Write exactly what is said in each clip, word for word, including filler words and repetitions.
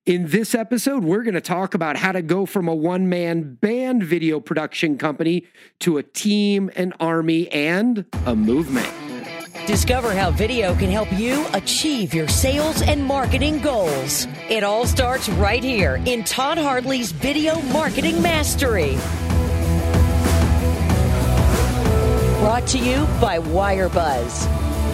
In this episode, we're going to talk about how to go from a one-man band video production company to a team, an army, and a movement. Discover how video can help you achieve your sales and marketing goals. It all starts right here in Todd Hartley's Video Marketing Mastery. Brought to you by Wirebuzz.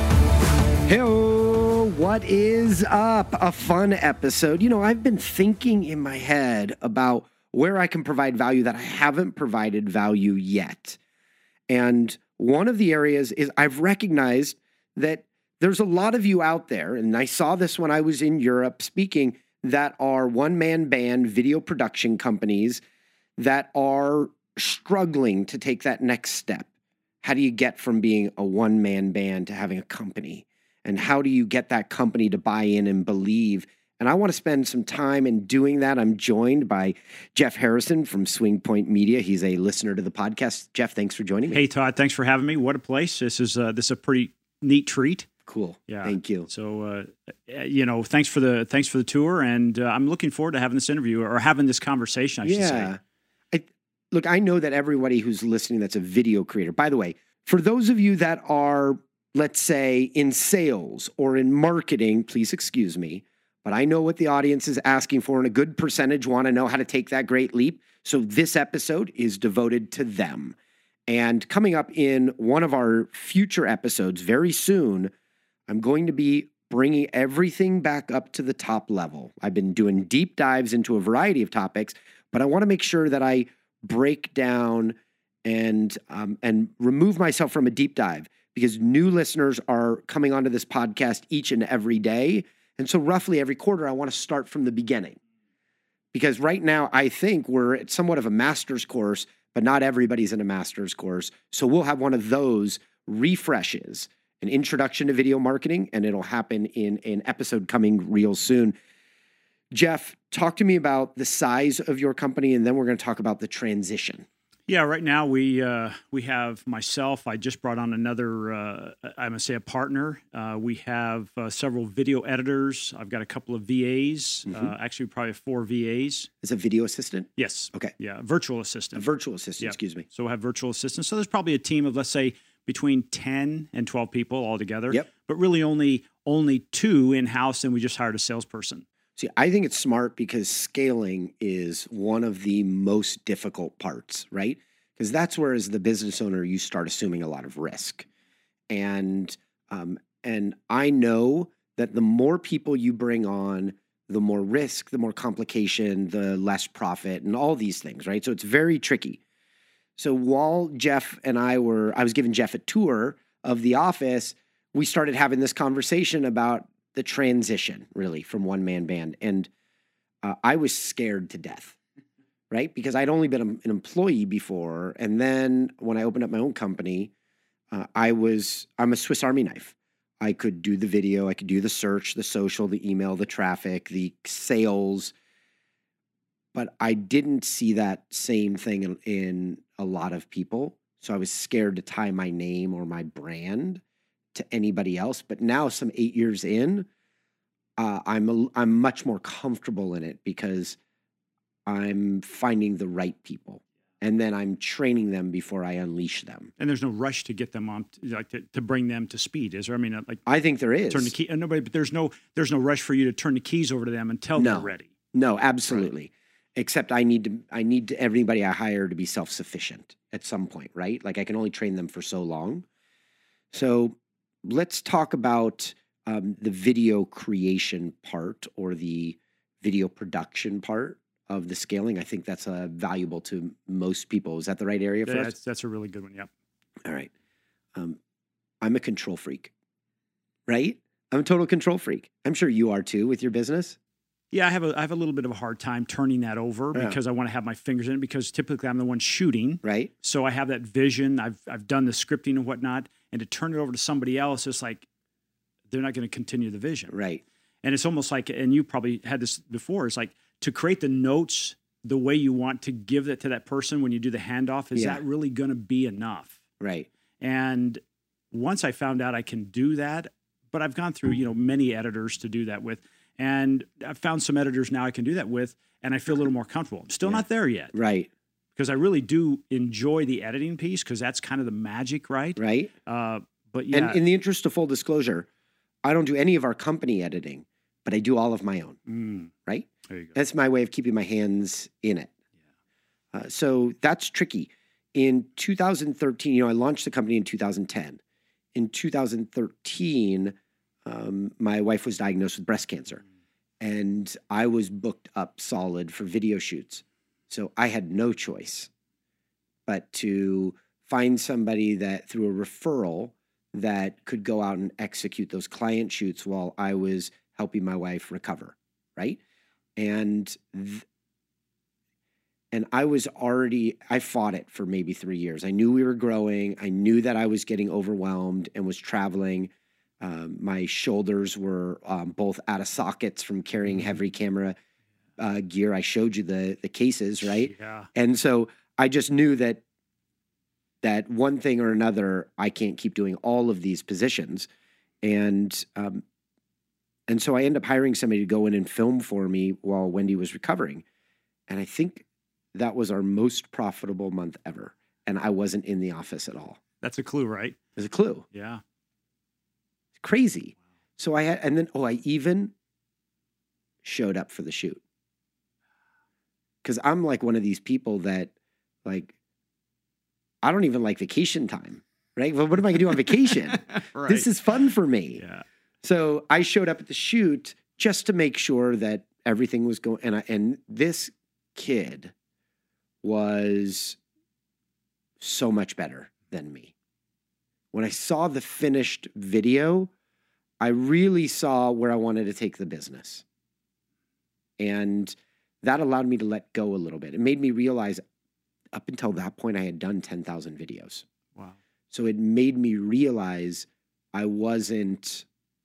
Hey, what is up? A fun episode. You know, I've been thinking in my head about where I can provide value that I haven't provided value yet. And one of the areas is I've recognized that there's a lot of you out there, and I saw this when I was in Europe speaking, that are one-man band video production companies that are struggling to take that next step. How do you get from being a one-man band to having a company? And how do you get that company to buy in and believe? And I want to spend some time in doing that. I'm joined by Jeff Harrison from Swing Point Media. He's a listener to the podcast. Jeff, thanks for joining me. Hey, Todd, thanks for having me. What a place. This is uh, this is a pretty neat treat. Cool. Yeah. Thank you. So, uh, you know, thanks for the thanks for the tour, and uh, I'm looking forward to having this interview or having this conversation, I should say. Yeah. I, look, I know that everybody who's listening that's a video creator. By the way, for those of you that are, let's say, in sales or in marketing, please excuse me, but I know what the audience is asking for, and a good percentage want to know how to take that great leap. So this episode is devoted to them. And coming up in one of our future episodes very soon, I'm going to be bringing everything back up to the top level. I've been doing deep dives into a variety of topics, but I want to make sure that I break down and um, and remove myself from a deep dive, because new listeners are coming onto this podcast each and every day. And so roughly every quarter, I want to start from the beginning. Because right now, I think we're at somewhat of a master's course, but not everybody's in a master's course. So we'll have one of those refreshes, an introduction to video marketing, and it'll happen in an episode coming real soon. Jeff, talk to me about the size of your company, and then we're going to talk about the transition. Yeah, right now we uh, we have myself. I just brought on another, uh, I'm going to say a partner. Uh, we have uh, several video editors. I've got a couple of V As, mm-hmm. uh, actually probably four V As. Is a video assistant? Yes. Okay. Yeah, virtual assistant. A virtual assistant, yeah. Excuse me. So we'll have virtual assistants. So there's probably a team of, let's say, between ten and twelve people altogether. Yep. But really only only two in-house, and we just hired a salesperson. See, I think it's smart because scaling is one of the most difficult parts, right? Because that's where, as the business owner, you start assuming a lot of risk. And um, and I know that the more people you bring on, the more risk, the more complication, the less profit, and all these things, right? So it's very tricky. So while Jeff and I were, I was giving Jeff a tour of the office, we started having this conversation about the transition, really, from one-man band. And uh, I was scared to death, right? Because I'd only been an employee before. And then when I opened up my own company, uh, I was, I'm a Swiss Army knife. I could do the video, I could do the search, the social, the email, the traffic, the sales. But I didn't see that same thing in, in a lot of people. So I was scared to tie my name or my brand to anybody else. But now, some eight years in, uh, I'm a, I'm much more comfortable in it because I'm finding the right people, and then I'm training them before I unleash them. And there's no rush to get them on, like to, to bring them to speed, is there? I mean, like I think there is. Turn the key. Nobody, but there's no there's no rush for you to turn the keys over to them until no. they're ready. No, absolutely. Right. Except I need to I need to, everybody I hire to be self-sufficient at some point, right? Like I can only train them for so long. So let's talk about um, the video creation part or the video production part of the scaling. I think that's uh, valuable to most people. Is that the right area for yeah, us? That's, that's a really good one, yeah. All right. Um, I'm a control freak, right? I'm a total control freak. I'm sure you are too with your business. Yeah, I have a I have a little bit of a hard time turning that over yeah. because I want to have my fingers in it, because typically I'm the one shooting. Right. So I have that vision. I've I've done the scripting and whatnot, and to turn it over to somebody else, it's like they're not going to continue the vision. Right. And it's almost like, and you probably had this before, it's like to create the notes the way you want to give that to that person when you do the handoff, is yeah. that really going to be enough? Right. And once I found out I can do that, but I've gone through, you know, many editors to do that with. And I've found some editors now I can do that with, and I feel a little more comfortable. I'm still Yeah. not there yet. Right. Because I really do enjoy the editing piece because that's kind of the magic, right? Right. Uh, but yeah. And in the interest of full disclosure, I don't do any of our company editing, but I do all of my own. Mm, Right. there you go. That's my way of keeping my hands in it. Uh, so that's tricky. In two thousand thirteen, you know, I launched the company in two thousand ten. In two thousand thirteen, um, my wife was diagnosed with breast cancer, and I was booked up solid for video shoots. So I had no choice but to find somebody that through a referral that could go out and execute those client shoots while I was helping my wife recover, right? And th- and I was already, I fought it for maybe three years. I knew we were growing. I knew that I was getting overwhelmed and was traveling. Um, my shoulders were um, both out of sockets from carrying heavy camera uh, gear. I showed you the the cases, right? Yeah. And so I just knew that that one thing or another, I can't keep doing all of these positions. And um, and so I ended up hiring somebody to go in and film for me while Wendy was recovering. And I think that was our most profitable month ever. And I wasn't in the office at all. That's a clue, right? There's a clue. Yeah. It's crazy. So I had, and then, oh, I even showed up for the shoot. Because I'm like one of these people that, like, I don't even like vacation time, right? Well, what am I going to do on vacation? Right. This is fun for me. Yeah. So I showed up at the shoot just to make sure that everything was going. And I, and this kid was so much better than me. When I saw the finished video, I really saw where I wanted to take the business. And that allowed me to let go a little bit. It made me realize up until that point, I had done ten thousand videos. Wow. So it made me realize I wasn't,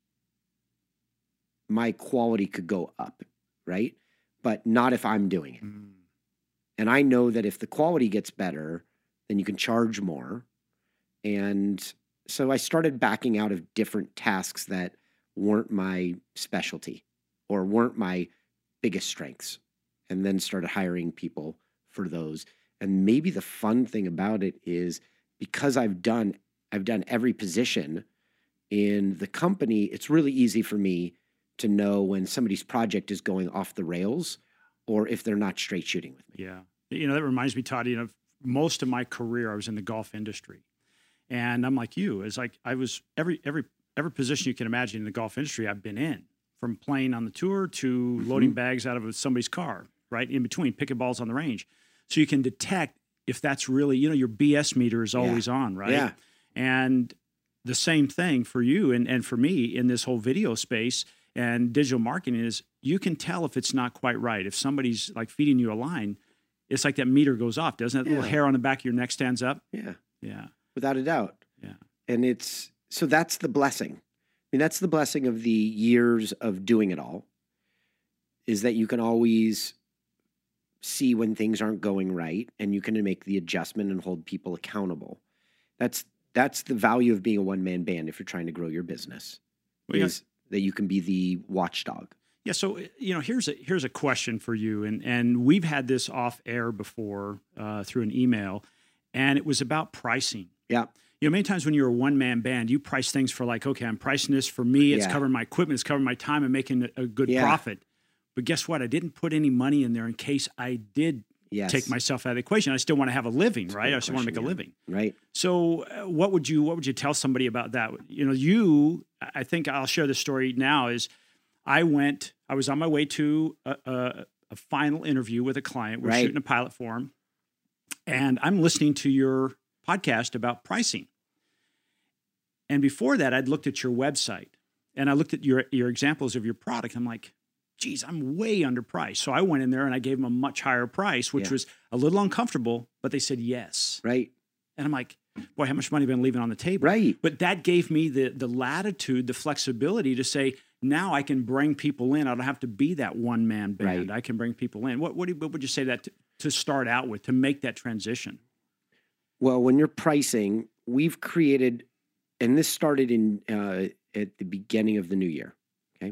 my quality could go up, right? But not if I'm doing it. Mm. And I know that if the quality gets better, then you can charge more. And so I started backing out of different tasks that weren't my specialty or weren't my biggest strengths, and then started hiring people for those. And maybe the fun thing about it is because I've done I've done every position in the company, it's really easy for me to know when somebody's project is going off the rails or if they're not straight shooting with me. Yeah. You know, that reminds me, Todd, you know, most of my career, I was in the golf industry. And I'm like you, it's like I was every, every, every position you can imagine in the golf industry I've been in, from playing on the tour to Mm-hmm. loading bags out of somebody's car, right? In between, picking balls on the range. So you can detect if that's really, you know, your B S meter is always Yeah. on, right? Yeah. And the same thing for you and, and for me in this whole video space and digital marketing is you can tell if it's not quite right. If somebody's like feeding you a line, it's like that meter goes off. Doesn't that Yeah. little hair on the back of your neck stands up? Yeah. Yeah. Without a doubt. Yeah. And it's, so that's the blessing. I mean, that's the blessing of the years of doing it all, is that you can always see when things aren't going right and you can make the adjustment and hold people accountable. That's, that's the value of being a one-man band if you're trying to grow your business, Well, yeah. is that you can be the watchdog. Yeah. So, you know, here's a, here's a question for you. And, and we've had this off air before uh, through an email, and it was about pricing. Yeah. You know, many times when you're a one-man band, you price things for like, okay, I'm pricing this for me. It's Yeah. covering my equipment. It's covering my time and making a a good Yeah. profit. But guess what? I didn't put any money in there in case I did Yes. take myself out of the equation. I still want to have a living, right? good I still want to make a question, living. Right. So uh, what would you what would you tell somebody about that? You know, you, I think I'll share the story now is I went, I was on my way to a, a, a final interview with a client. We're Right. shooting a pilot for him. And I'm listening to your podcast about pricing. And before that, I'd looked at your website and I looked at your, your examples of your product. I'm like, geez, I'm way underpriced. So I went in there and I gave them a much higher price, which Yeah. was a little uncomfortable, but they said yes. Right. And I'm like, boy, how much money have I been leaving on the table? Right. But that gave me the the latitude, the flexibility to say, now I can bring people in. I don't have to be that one man band. Right. I can bring people in. What what, do you, what would you say that to, to start out with to make that transition? Well, when you're pricing, we've created, and this started in uh, at the beginning of the new year. Okay,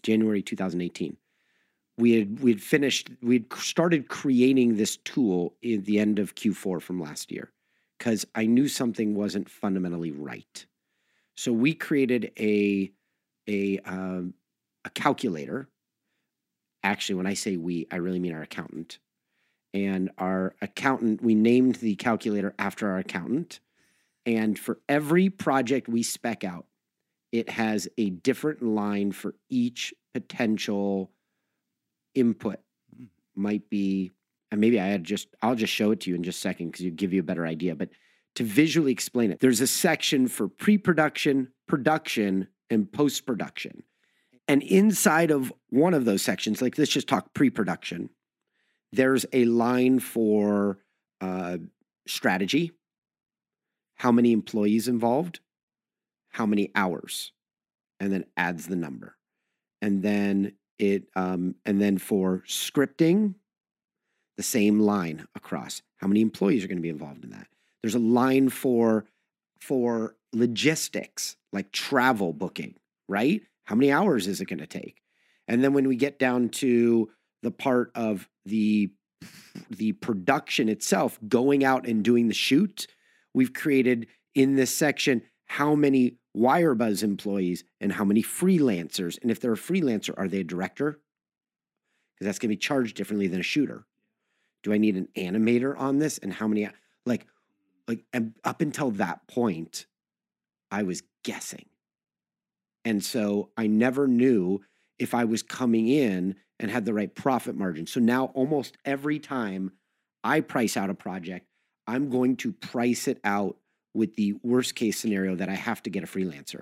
January two thousand eighteen. We had we had finished, we'd started creating this tool at the end of Q four from last year because I knew something wasn't fundamentally right. So we created a a um, a calculator. Actually, when I say we, I really mean our accountant. And our accountant, we named the calculator after our accountant. And for every project we spec out, it has a different line for each potential input. Might be, and maybe I had just, I'll just show it to you in just a second because it'll give you a better idea. But to visually explain it, there's a section for pre-production, production, and post-production. And inside of one of those sections, like let's just talk pre-production, there's a line for uh, strategy, how many employees involved, how many hours, and then adds the number. And then it, um, and then for scripting, the same line across. How many employees are going to be involved in that? There's a line for, for logistics, like travel booking, right? How many hours is it going to take? And then when we get down to the part of the, the production itself, going out and doing the shoot, we've created in this section how many Wirebuzz employees and how many freelancers. And if they're a freelancer, are they a director? Because that's going to be charged differently than a shooter. Do I need an animator on this? And how many, like, like up until that point, I was guessing. And so I never knew if I was coming in and had the right profit margin. So now almost every time I price out a project, I'm going to price it out with the worst case scenario that I have to get a freelancer.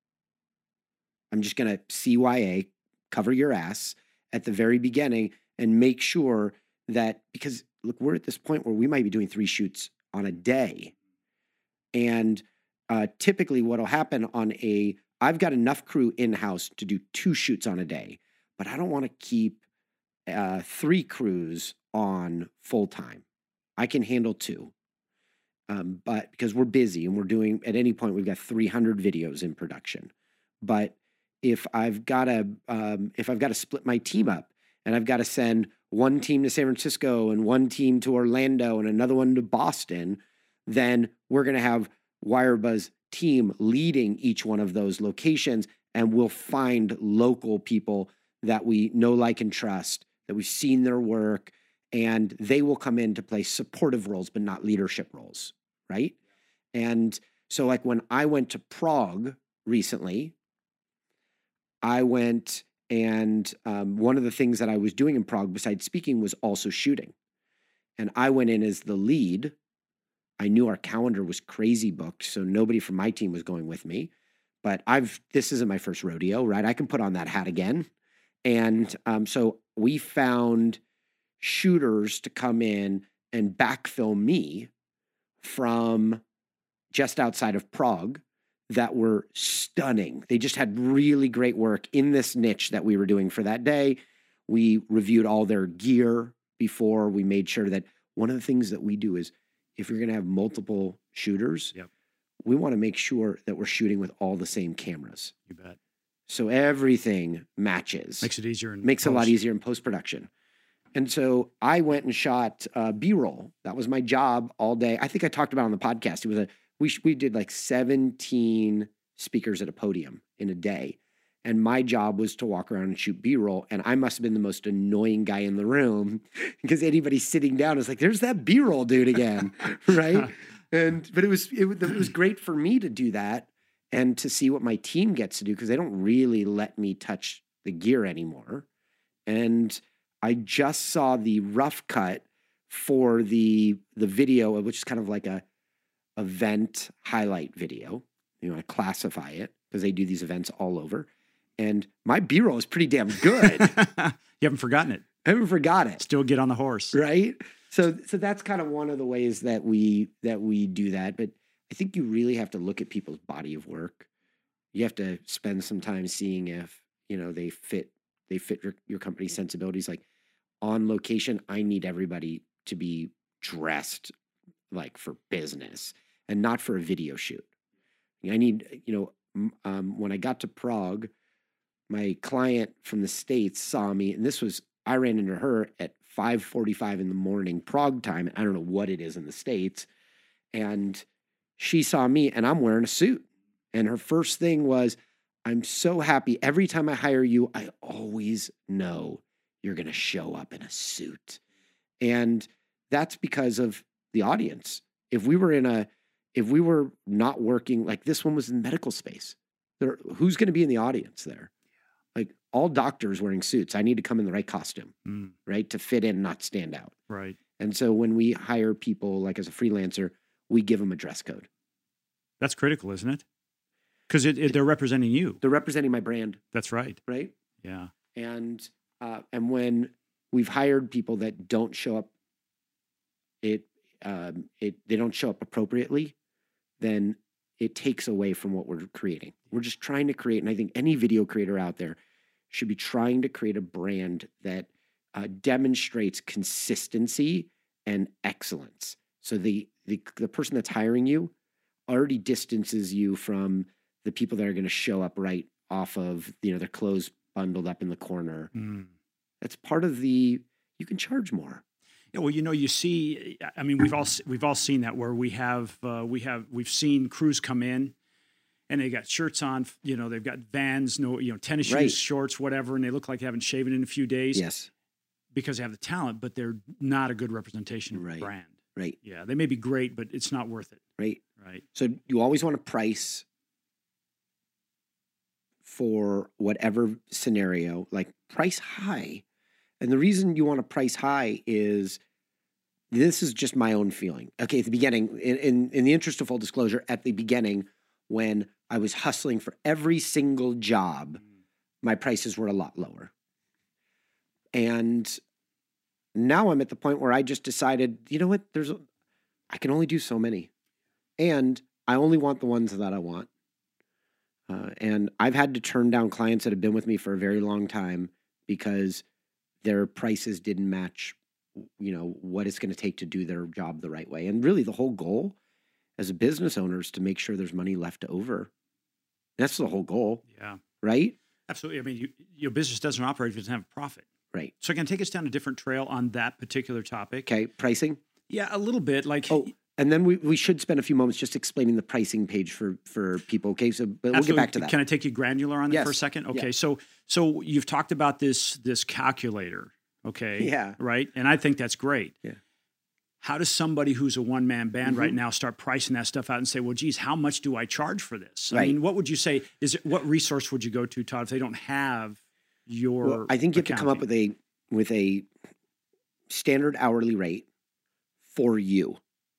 I'm just going to C Y A, cover your ass at the very beginning and make sure that, because look, we're at this point where we might be doing three shoots on a day. And uh, typically what'll happen on a, I've got enough crew in-house to do two shoots on a day, but I don't want to keep uh, three crews on full-time. I can handle two. Um, but because we're busy and we're doing, at any point, we've got three hundred videos in production. But if I've got to, um, if I've got to split my team up and I've got to send one team to San Francisco and one team to Orlando and another one to Boston, then we're going to have Wirebuzz team leading each one of those locations. And we'll find local people that we know, like, and trust, that we've seen their work, and they will come in to play supportive roles, but not leadership roles, right? And so like when I went to Prague recently, I went and um, one of the things that I was doing in Prague besides speaking was also shooting. And I went in as the lead. I knew our calendar was crazy booked, so nobody from my team was going with me. But I've, this isn't my first rodeo, right? I can put on that hat again. And um, so we found shooters to come in and backfill me from just outside of Prague that were stunning. They just had really great work in this niche that we were doing for that day. We reviewed all their gear before. We made sure that one of the things that we do is if you're going to have multiple shooters, yep, we want to make sure that we're shooting with all the same cameras. You bet. So everything matches. Makes it easier. In Makes post. it a lot easier in post-production. And so I went and shot uh, B-roll. That was my job all day. I think I talked about it on the podcast. It was a we we did like seventeen speakers at a podium in a day, and my job was to walk around and shoot B-roll. And I must have been the most annoying guy in the room because anybody sitting down is like, "There's that B-roll dude again," right? And but it was it, it was great for me to do that and to see what my team gets to do because they don't really let me touch the gear anymore. And I just saw the rough cut for the the video, which is kind of like a event highlight video. You want to classify it because they do these events all over. And my B-roll is pretty damn good. You haven't forgotten it. I haven't forgot it. Still get on the horse. Right? So so that's kind of one of the ways that we that we do that. But I think you really have to look at people's body of work. You have to spend some time seeing if, you know, they fit they fit your, your company's sensibilities. Like on location, I need everybody to be dressed like for business and not for a video shoot. I need, you know, um, when I got to Prague, my client from the States saw me, and this was, I ran into her at five forty-five in the morning, Prague time. I don't know what it is in the States. And she saw me and I'm wearing a suit. And her first thing was, I'm so happy. Every time I hire you, I always know you're going to show up in a suit. And that's because of the audience. If we were in a, if we were not working, like this one was in the medical space, there, who's going to be in the audience there? Like all doctors wearing suits. I need to come in the right costume, Mm. right? To fit in, not stand out. Right. And so when we hire people, like as a freelancer, we give them a dress code. That's critical, isn't it? Because it, it, they're representing you. They're representing my brand, That's right. right? Yeah. And uh, and when we've hired people that don't show up, it um, it they don't show up appropriately, then it takes away from what we're creating. We're just trying to create, and I think any video creator out there should be trying to create a brand that uh, demonstrates consistency and excellence. So the, the the person that's hiring you already distances you from the people that are going to show up right off of, you know, their clothes bundled up in the corner. Mm. That's part of the, you can charge more. Yeah, well, you know, you see, I mean, we've all we've all seen that where we have uh, we have we've seen crews come in, and they got shirts on, you know, they've got Vans, no, you know, tennis shoes, Right. shorts, whatever, and they look like they haven't shaven in a few days Yes, because they have the talent, but they're not a good representation of Right. the brand. right, Yeah, they may be great, but it's not worth it. right. Right. So you always want to price for whatever scenario, like price high. And the reason you want to price high is this is just my own feeling. Okay, at the beginning, in, in, in the interest of full disclosure, at the beginning, when I was hustling for every single job, my prices were a lot lower. And now I'm at the point where I just decided, you know what, there's, a, I can only do so many. And I only want the ones that I want. Uh, and I've had to turn down clients that have been with me for a very long time because their prices didn't match, you know, what it's going to take to do their job the right way. And really the whole goal as a business owner is to make sure there's money left over. That's the whole goal, Yeah, right? absolutely. I mean, you, your business doesn't operate if it doesn't have a profit. Right. So can take us down a different trail on that particular topic. Okay, pricing. Yeah, a little bit. Like, Oh, and then we, we should spend a few moments just explaining the pricing page for, for people. Okay, so but we'll get back to that. Can I take you granular on that for a Yes. second? Okay, Yeah. so so you've talked about this this calculator, okay? Yeah. Right? And I think that's great. Yeah. How does somebody who's a one-man band right Mhm. now start pricing that stuff out and say, well, geez, how much do I charge for this? I Right. mean, what would you say, is it, what resource would you go to, Todd, if they don't have your Well, I think you have to come up accounting? with a with a standard hourly rate for you.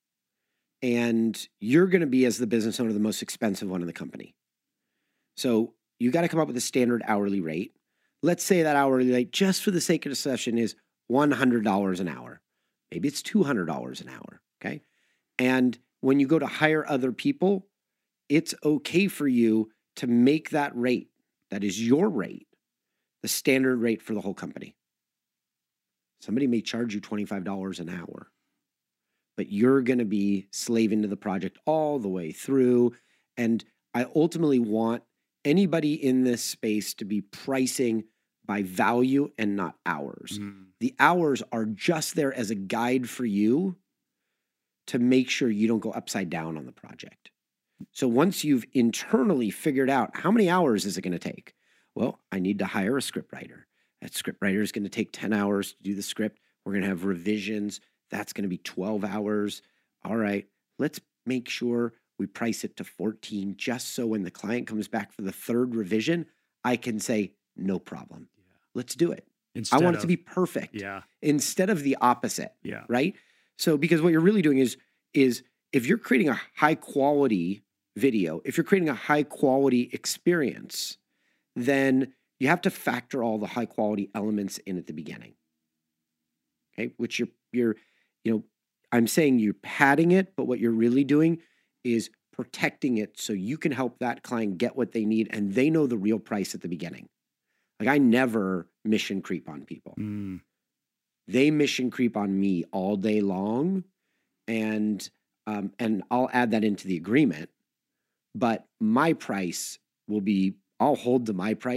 And you're going to be, as the business owner, the most expensive one in the company. So you got to come up with a standard hourly rate. Let's say that hourly rate, just for the sake of discussion, is one hundred dollars an hour. Maybe it's two hundred dollars an hour, okay? And when you go to hire other people, it's okay for you to make that rate, that is your rate, the standard rate for the whole company. Somebody may charge you twenty-five dollars an hour, but you're going to be slaving to the project all the way through. And I ultimately want anybody in this space to be pricing by value and not hours. Mm. The hours are just there as a guide for you to make sure you don't go upside down on the project. So once you've internally figured out how many hours is it going to take? Well, I need to hire a script writer. That script writer is going to take ten hours to do the script. We're going to have revisions. That's going to be twelve hours. All right, let's make sure we price it to fourteen, just so when the client comes back for the third revision, I can say, no problem. Yeah. Let's do it. Instead I want of, it to be perfect. Yeah, Instead of the opposite, yeah. right? So because what you're really doing is, is if you're creating a high quality video, if you're creating a high quality experience, then you have to factor all the high quality elements in at the beginning. Okay, which you're, you're, you know, I'm saying you're padding it, but what you're really doing is protecting it so you can help that client get what they need and they know the real price at the beginning. Like I never mission creep on people. Mm. They mission creep on me all day long, and um, and I'll add that into the agreement. But my price will be, I'll hold to my price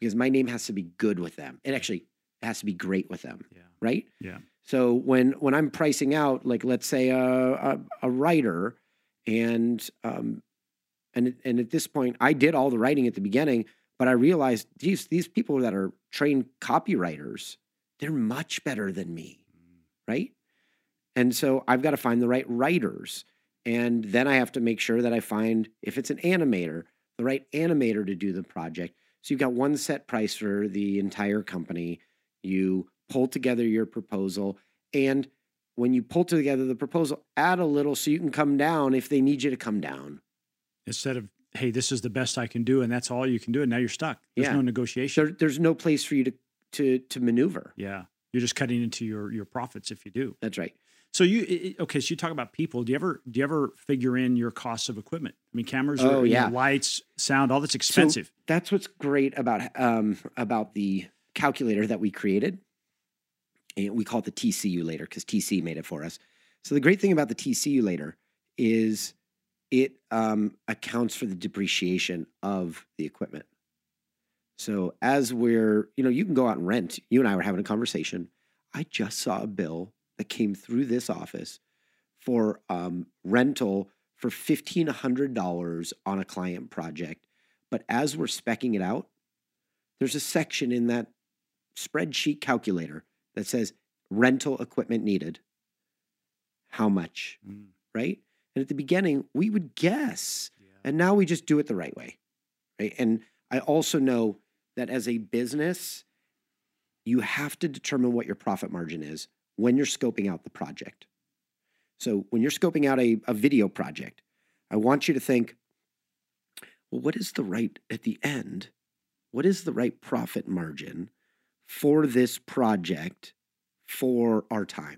because my name has to be good with them. It actually has to be great with them, Yeah. right? Yeah. So when when I'm pricing out, like let's say a a, a writer, and um and and at this point I did all the writing at the beginning, but I realized these these people that are trained copywriters, they're much better than me, right? And so I've got to find the right writers, and then I have to make sure that I find, if it's an animator, the right animator to do the project. So you've got one set price for the entire company. You pull together your proposal, and when you pull together the proposal, add a little so you can come down if they need you to come down. Instead of, hey, this is the best I can do, and that's all you can do, and now you're stuck. There's Yeah. no negotiation. There, there's no place for you to to to maneuver. Yeah. You're just cutting into your your profits if you do. That's right. So you it- okay? So you talk about people. Do you ever do you ever figure in your costs of equipment? I mean, cameras, Oh, are, you know, yeah. lights, sound, all that's expensive. So that's what's great about um, about the calculator that we created. And we call it the T C U later because T C made it for us. So the great thing about the T C U later is it um, accounts for the depreciation of the equipment. So as we're, you know, you can go out and rent. You and I were having a conversation. I just saw a bill that came through this office for um, rental for fifteen hundred dollars on a client project. But as we're speccing it out, there's a section in that spreadsheet calculator that says rental equipment needed. How much, Mm. right? And at the beginning, we would guess, Yeah. and now we just do it the right way, right? And I also know that as a business, you have to determine what your profit margin is when you're scoping out the project. So when you're scoping out a, a video project, I want you to think, well, what is the right, at the end, what is the right profit margin for this project for our time?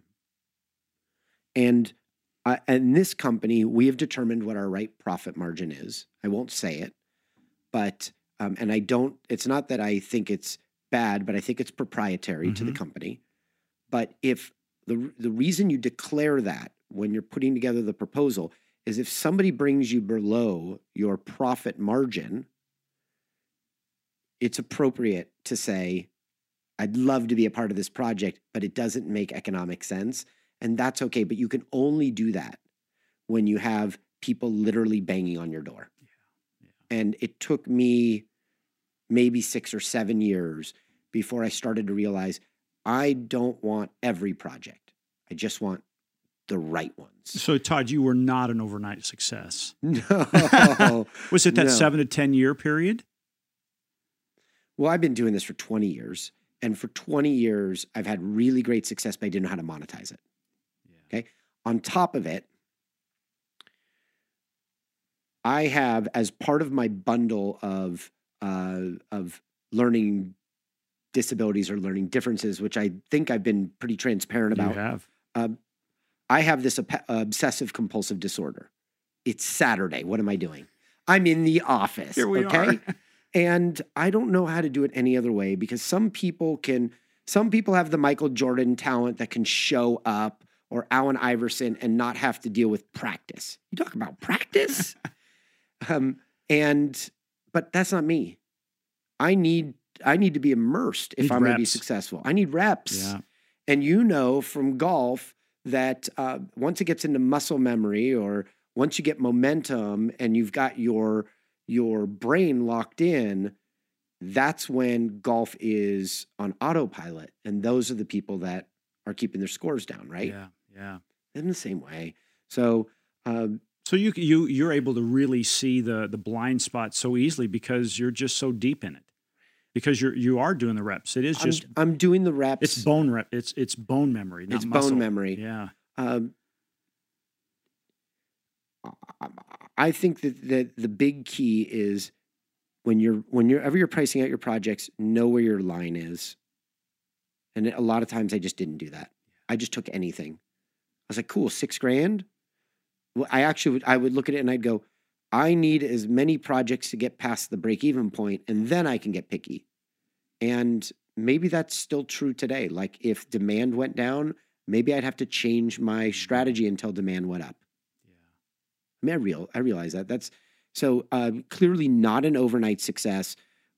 And uh, in this company, we have determined what our right profit margin is. I won't say it, but, um, and I don't, it's not that I think it's bad, but I think it's proprietary to the Mhm. company. But if the, the reason you declare that when you're putting together the proposal is if somebody brings you below your profit margin, it's appropriate to say, I'd love to be a part of this project, but it doesn't make economic sense. And that's okay. But you can only do that when you have people literally banging on your door. Yeah. And it took me maybe six or seven years before I started to realize I don't want every project. I just want the right ones. So Todd, you were not an overnight success. No. Was it that No. seven to ten year period? Well, I've been doing this for twenty years. And for twenty years, I've had really great success, but I didn't know how to monetize it. Yeah. Okay. On top of it, I have, as part of my bundle of uh, of learning disabilities or learning differences, which I think I've been pretty transparent You about, have. um, I have this ap- obsessive compulsive disorder. It's Saturday. What am I doing? I'm in the office. Here we okay. are. And I don't know how to do it any other way because some people can, some people have the Michael Jordan talent that can show up, or Allen Iverson, and not have to deal with practice. You talk about practice? um, and, but that's not me. I need, I need to be immersed if Need I'm going to be reps. successful. I need reps. Yeah. And you know from golf that uh, once it gets into muscle memory, or once you get momentum and you've got your your brain locked in, that's when golf is on autopilot. And those are the people that are keeping their scores down, right? Yeah. Yeah. In the same way. So um, So you you you're able to really see the the blind spot so easily because you're just so deep in it. Because you're you are doing the reps. It is I'm, just I'm doing the reps. it's bone rep. It's it's bone memory, not It's muscle. bone memory. Yeah. Um, I think that, that the big key is when you're whenever you're pricing out your projects, know where your line is. And a lot of times I just didn't do that. I just took anything. I was like, cool, six grand. Well, I actually would, I would look at it and I'd go, I need as many projects to get past the break even point, and then I can get picky. And maybe that's still true today. Like if demand went down, maybe I'd have to change my strategy until demand went up. I mean, I real I realize that. That's so uh, clearly not an overnight success,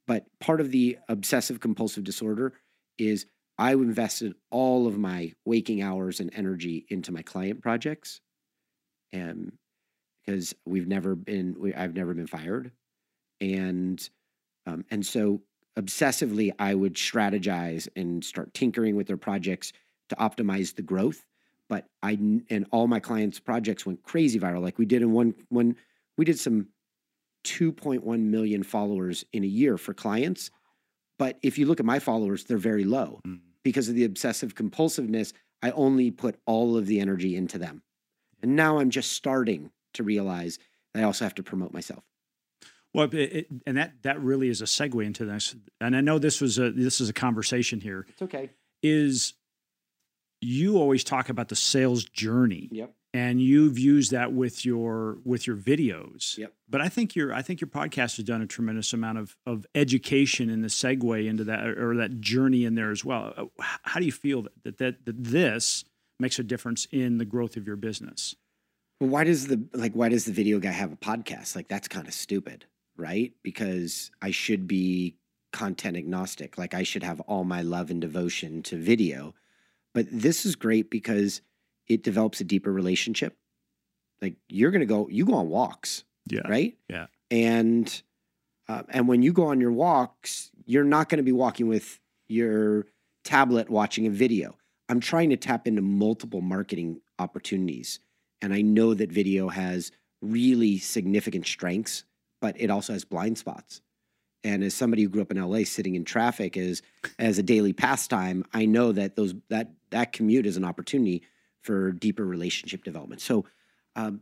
But part of the obsessive compulsive disorder is I invested all of my waking hours and energy into my client projects, and because we've never been, we, I've never been fired, and um, and so obsessively I would strategize and start tinkering with their projects to optimize the growth. But I and all my clients' projects went crazy viral. Like we did in one one, we did some two point one million followers in a year for clients. But if you look at my followers, they're very low. Mm. Because of the obsessive compulsiveness, I only put all of the energy into them. And now I'm just starting to realize that I also have to promote myself. Well, it, it, and that that really is a segue into this. And I know this was a this is a conversation here. It's okay. Is you always talk about the sales journey. Yep. And you've used that with your with your videos. Yep. But I think your I think your podcast has done a tremendous amount of of education in the segue into that, or that journey in there as well. How do you feel that that that, that this makes a difference in the growth of your business? Well, why does the like why does the video guy have a podcast? Like that's kind of stupid, right? Because I should be content agnostic. Like I should have all my love and devotion to video. But this is great because it develops a deeper relationship. Like you're going to go, you go on walks, yeah, right? Yeah. And, uh, and when you go on your walks, you're not going to be walking with your tablet watching a video. I'm trying to tap into multiple marketing opportunities. And I know that video has really significant strengths, but it also has blind spots. And as somebody who grew up in L A sitting in traffic as, as a daily pastime, I know that those, that, that commute is an opportunity for deeper relationship development. So, um,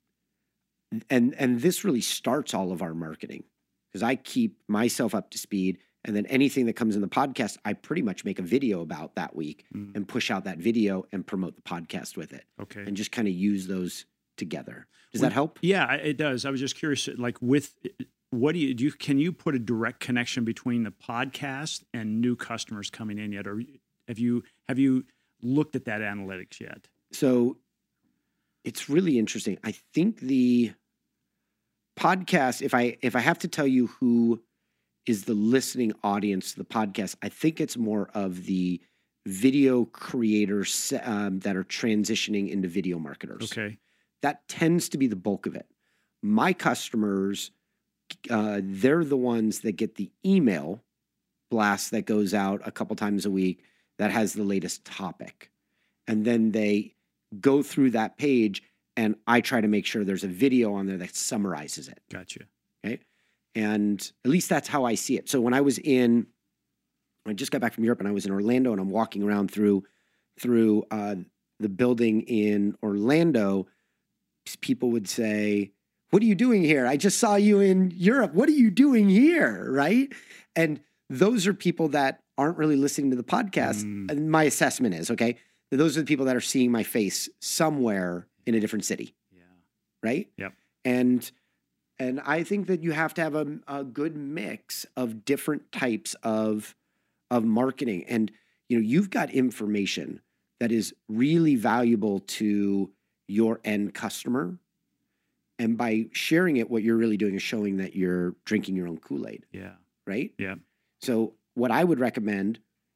and and this really starts all of our marketing because I keep myself up to speed, and then anything that comes in the podcast, I pretty much make a video about that week mm. and push out that video and promote the podcast with it. Okay, and just kind of use those together. Does well, that help? Yeah, it does. I was just curious, like with what do you do? You, can you put a direct connection between the podcast and new customers coming in yet, or have you have you looked at that analytics yet? So it's really interesting. I think the podcast, if I if I have to tell you who is the listening audience to the podcast, I think it's more of the video creators um, that are transitioning into video marketers. Okay. That tends to be the bulk of it. My customers, uh, they're the ones that get the email blast that goes out a couple times a week that has the latest topic. And then they go through that page and I try to make sure there's a video on there that summarizes it. Gotcha. Okay. And at least that's how I see it. So when I was in, I just got back from Europe and I was in Orlando and I'm walking around through, through uh, the building in Orlando, people would say, "What are you doing here? I just saw you in Europe. What are you doing here?" Right. And those are people that aren't really listening to the podcast. Mm. And my assessment is, okay, those are the people that are seeing my face somewhere in a different city. Yeah. Right. Yep. And, and I think that you have to have a, a good mix of different types of, of marketing. And, you know, you've got information that is really valuable to your end customer. And by sharing it, what you're really doing is showing that you're drinking your own Kool-Aid. Yeah. Right? Yeah. So what I would recommend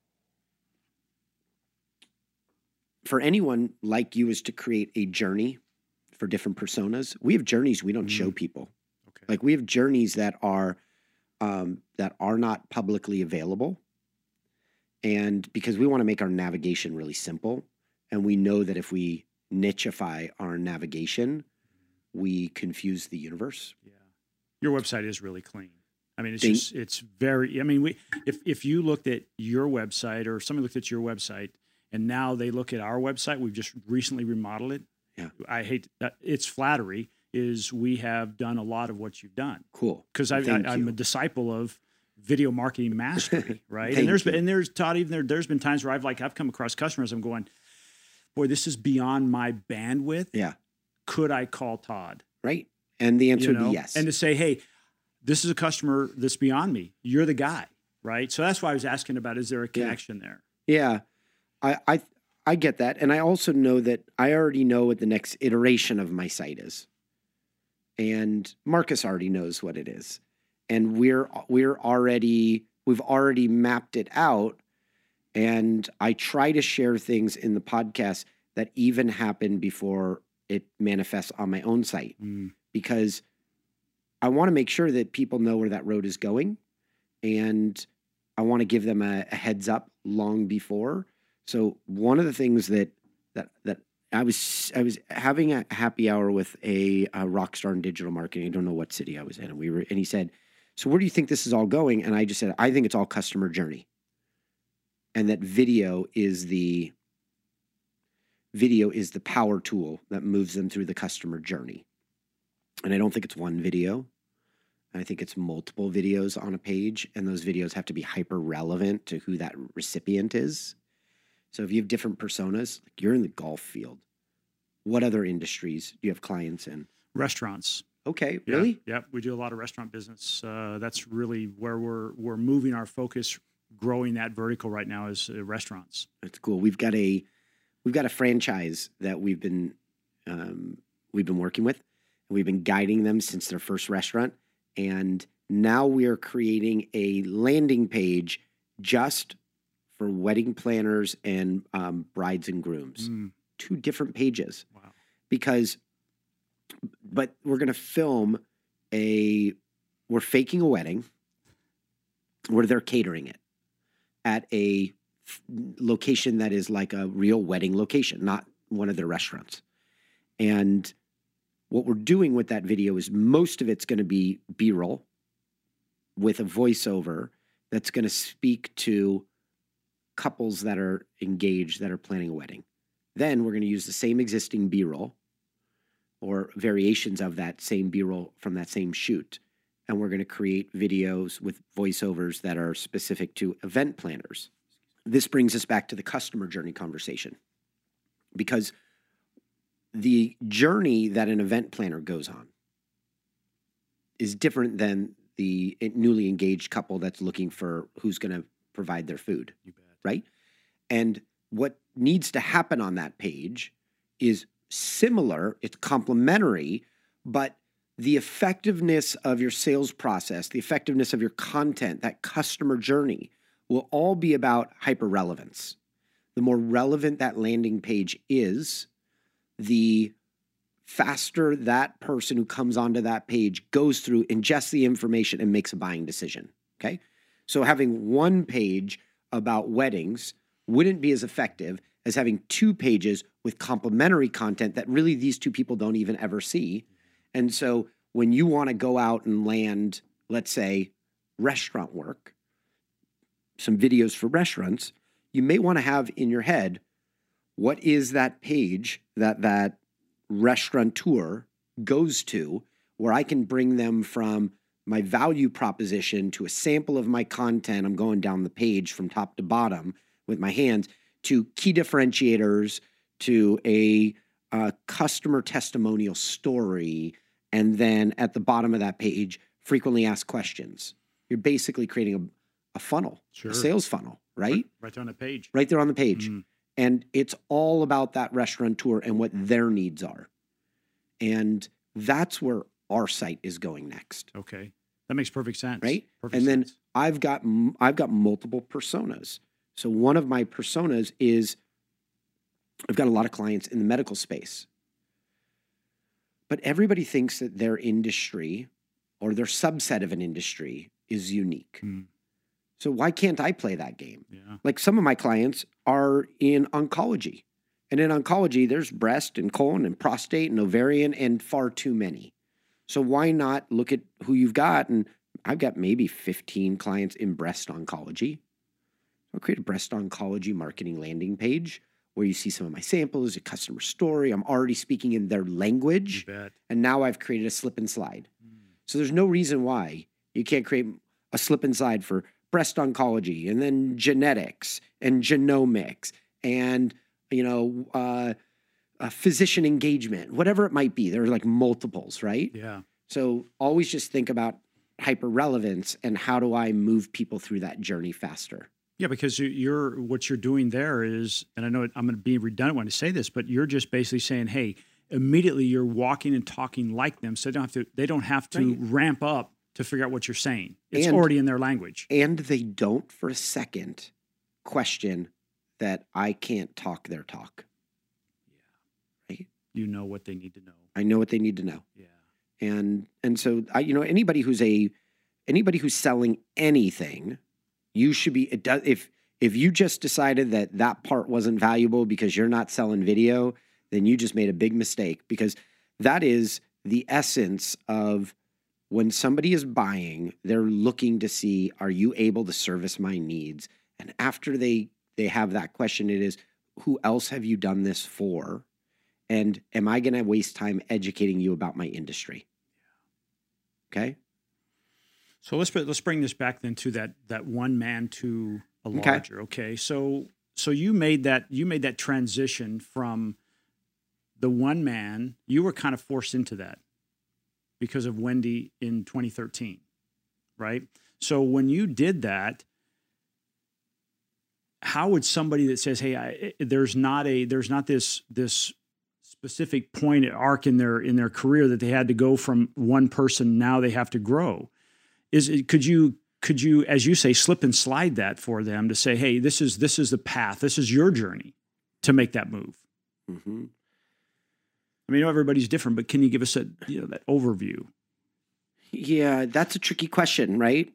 for anyone like you is to create a journey for different personas. We have journeys we don't mm. show people. Okay. Like we have journeys that are um, that are not publicly available. And because we want to make our navigation really simple. And we know that if we nicheify our navigation, we confuse the universe. Yeah. Your website is really clean. I mean, it's Thank- just, it's very, I mean, we, if, if you looked at your website or somebody looked at your website and now they look at our website, we've just recently remodeled it. Yeah. I hate that. It's flattery is we have done a lot of what you've done. Cool. Cause I, I, I'm a disciple of video marketing mastery. Right. Thank and there's you. been, and there's Todd, even there, there's been times where I've like, I've come across customers. I'm going, boy, this is beyond my bandwidth. Yeah. Could I call Todd? Right. And the answer You know? would be yes. And to say, hey, this is a customer that's beyond me. You're the guy, right? So that's why I was asking about, is there a connection yeah. there? Yeah, I, I I get that. And I also know that I already know what the next iteration of my site is. And Marcus already knows what it is. and we're we're already we've already mapped it out. And I try to share things in the podcast that even happen before it manifests on my own site, mm. because I want to make sure that people know where that road is going, and I want to give them a, a heads up long before. So one of the things that that that I was I was having a happy hour with a, a rock star in digital marketing. I don't know what city I was in, and we were and he said, "So where do you think this is all going?" And I just said, "I think it's all customer journey." And that video is the video is the power tool that moves them through the customer journey. And I don't think it's one video. I think it's multiple videos on a page, and those videos have to be hyper relevant to who that recipient is. So if you have different personas, like you're in the golf field, what other industries do you have clients in? Restaurants. Okay, yeah, really? Yeah, we do a lot of restaurant business. Uh, that's really where we're we're moving our focus. Growing that vertical right now is uh, restaurants. That's cool. We've got a we've got a franchise that we've been um, we've been working with, and we've been guiding them since their first restaurant. And now we are creating a landing page just for wedding planners and um, brides and grooms. Mm. Two different pages. Wow. Because, but we're going to film a. We're faking a wedding where they're catering it at a location that is like a real wedding location, not one of their restaurants. And what we're doing with that video is most of it's going to be B-roll with a voiceover that's going to speak to couples that are engaged, that are planning a wedding. Then we're going to use the same existing B-roll or variations of that same B-roll from that same shoot. And we're going to create videos with voiceovers that are specific to event planners. This brings us back to the customer journey conversation, because the journey that an event planner goes on is different than the newly engaged couple that's looking for who's going to provide their food, you bet. Right? And what needs to happen on that page is similar, it's complementary, but the effectiveness of your sales process, the effectiveness of your content, that customer journey will all be about hyper-relevance. The more relevant that landing page is, the faster that person who comes onto that page goes through, ingests the information, and makes a buying decision, okay? So having one page about weddings wouldn't be as effective as having two pages with complementary content that really these two people don't even ever see. And so when you want to go out and land, let's say, restaurant work, some videos for restaurants, you may want to have in your head, what is that page that that restaurateur goes to where I can bring them from my value proposition to a sample of my content. I'm going down the page from top to bottom with my hands to key differentiators, to a uh, customer testimonial story, and then at the bottom of that page, frequently asked questions. You're basically creating a, a funnel, sure. a sales funnel, right? right? Right there on the page. Right there on the page. Mm. And it's all about that restaurateur and what their needs are. And that's where our site is going next. Okay. That makes perfect sense. Right? Perfect and sense. then I've got I've got multiple personas. So one of my personas is I've got a lot of clients in the medical space. But everybody thinks that their industry or their subset of an industry is unique. Mm. So why can't I play that game? Yeah. Like some of my clients are in oncology. And in oncology, there's breast and colon and prostate and ovarian and far too many. So why not look at who you've got? And I've got maybe fifteen clients in breast oncology. I'll create a breast oncology marketing landing page where you see some of my samples, a customer story. I'm already speaking in their language. You bet. And now I've created a slip and slide. Mm. So there's no reason why you can't create a slip and slide for breast oncology and then genetics and genomics and, you know, uh, uh, physician engagement, whatever it might be. There are like multiples, right? Yeah. So always just think about hyper relevance and how do I move people through that journey faster? Yeah, because you're what you're doing there is, and I know I'm going to be redundant when I say this, but you're just basically saying, hey, immediately you're walking and talking like them, so they don't have to. They don't have to right. ramp up to figure out what you're saying. It's And- already in their language. And they don't for a second question that I can't talk their talk. Right? You know what they need to know. I know what they need to know. Yeah. And and so I, you know, anybody who's a anybody who's selling anything, you should be. It does if if you just decided that that part wasn't valuable because you're not selling video, then you just made a big mistake, because that is the essence of when somebody is buying. They're looking to see, are you able to service my needs? And after they they have that question, it is, who else have you done this for? And am I going to waste time educating you about my industry? Okay. So let's let's bring this back then to that that one man to a Okay. larger. Okay. So so you made that you made that transition from the one man. You were kind of forced into that because of Wendy in twenty thirteen, right? So when you did that, how would somebody that says, "Hey, I, there's not a there's not this this specific point arc in their in their career that they had to go from one person, now they have to grow," is it, could you could you, as you say, slip and slide that for them to say, "Hey, this is this is the path, this is your journey to make that move"? Mm-hmm. I mean, I know everybody's different, but can you give us a you know that overview? Yeah, that's a tricky question, right?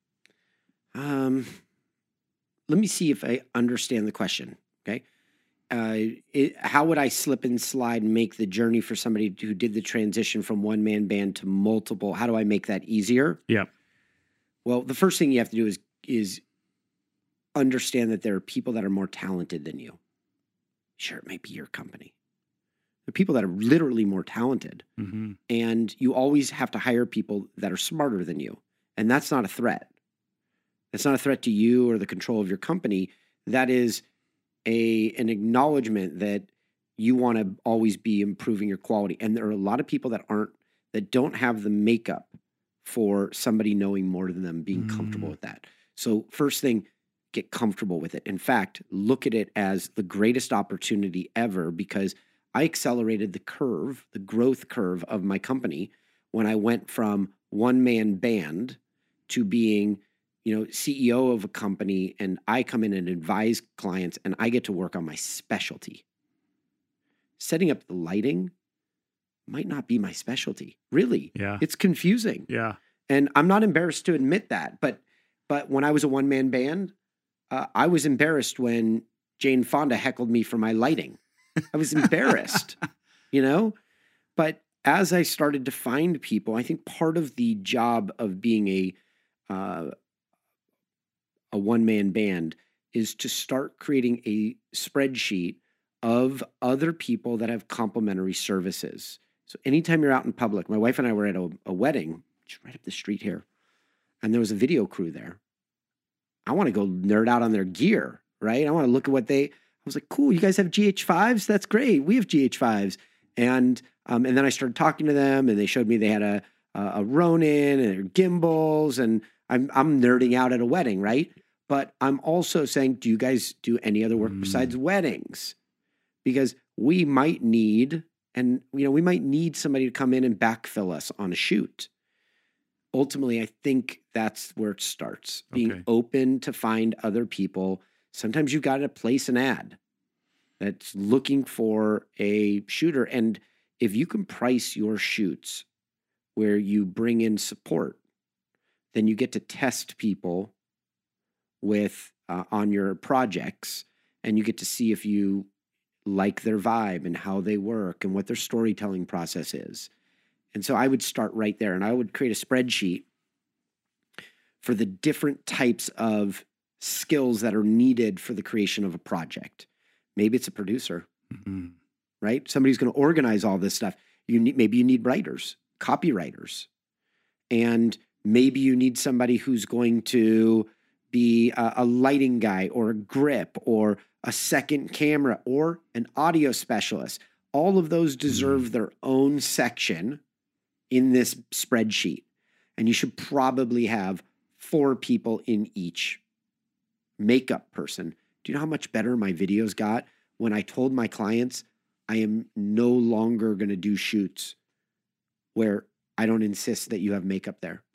Um, let me see if I understand the question. Okay. Uh, it, how would I slip and slide and make the journey for somebody who did the transition from one man band to multiple? How do I make that easier? Yeah. Well, the first thing you have to do is is understand that there are people that are more talented than you. Sure, it might be your company. There are people that are literally more talented, Mm-hmm. and you always have to hire people that are smarter than you. And that's not a threat. It's not a threat to you or the control of your company. That is a an acknowledgement that you want to always be improving your quality. And there are a lot of people that aren't that don't have the makeup for somebody knowing more than them, being comfortable Mm. with that. So first thing, get comfortable with it. In fact, look at it as the greatest opportunity ever, because I accelerated the curve, the growth curve of my company when I went from one man band to being, you know, C E O of a company, and I come in and advise clients, and I get to work on my specialty. Setting up the lighting might not be my specialty. Really. Yeah. It's confusing. Yeah. And I'm not embarrassed to admit that. But but when I was a one man band, uh, I was embarrassed when Jane Fonda heckled me for my lighting. I was embarrassed, you know? But as I started to find people, I think part of the job of being a uh, a one man band is to start creating a spreadsheet of other people that have complementary services. So anytime you're out in public, my wife and I were at a, a wedding, just right up the street here, and there was a video crew there. I want to go nerd out on their gear, right? I want to look at what they, I was like, cool, you guys have G H fives? That's great. We have G H fives. And um, and then I started talking to them, and they showed me they had a, a, a Ronin and their gimbals, and I'm, I'm nerding out at a wedding, right? But I'm also saying, do you guys do any other work Mm. besides weddings? Because we might need, and you know, we might need somebody to come in and backfill us on a shoot. Ultimately, I think that's where it starts. Being Okay. open to find other people. Sometimes you got to place an ad that's looking for a shooter. And if you can price your shoots where you bring in support, then you get to test people with uh, on your projects, and you get to see if you like their vibe and how they work and what their storytelling process is. And so I would start right there, and I would create a spreadsheet for the different types of skills that are needed for the creation of a project. Maybe it's a producer, Mhm. right? Somebody's going to organize all this stuff. You need, maybe you need writers, copywriters, and maybe you need somebody who's going to be a, a lighting guy or a grip or a second camera or an audio specialist. All of those deserve their own section in this spreadsheet. And you should probably have four people in each. Makeup person. Do you know how much better my videos got when I told my clients I am no longer going to do shoots where I don't insist that you have makeup there?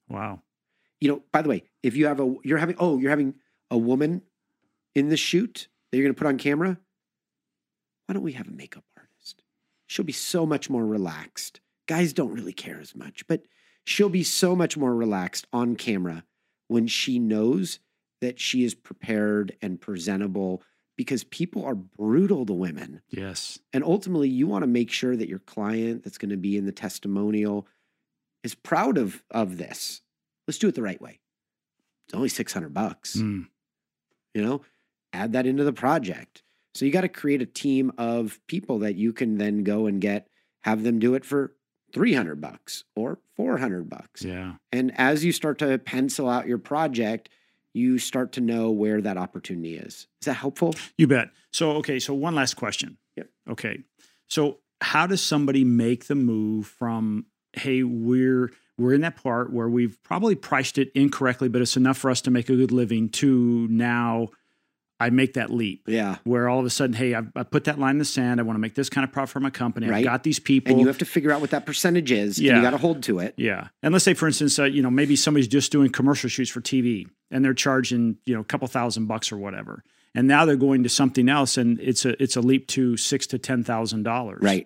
Wow. You know, by the way, if you have a, you're having, oh, you're having a woman in the shoot that you're going to put on camera, why don't we have a makeup artist? She'll be so much more relaxed. Guys don't really care as much, but she'll be so much more relaxed on camera when she knows that she is prepared and presentable, because people are brutal to women. Yes. And ultimately, you want to make sure that your client that's going to be in the testimonial is proud of, of this. Let's do it the right way. It's only six hundred bucks. Mm. You know, add that into the project. So you got to create a team of people that you can then go and get, have them do it for three hundred bucks or four hundred bucks. Yeah. And as you start to pencil out your project, you start to know where that opportunity is. Is that helpful? You bet. So, okay. So one last question. Yep. Okay. So how does somebody make the move from, hey, we're, we're in that part where we've probably priced it incorrectly, but it's enough for us to make a good living, to now I make that leap? Yeah. Where all of a sudden, hey, I've, I put that line in the sand. I want to make this kind of profit for my company. Right. I've got these people. And you have to figure out what that percentage is. Yeah. And you got to hold to it. Yeah. And let's say, for instance, uh, you know, maybe somebody's just doing commercial shoots for T V and they're charging, you know, a couple thousand bucks or whatever. And now they're going to something else, and it's a it's a leap to six to ten thousand dollars. Right.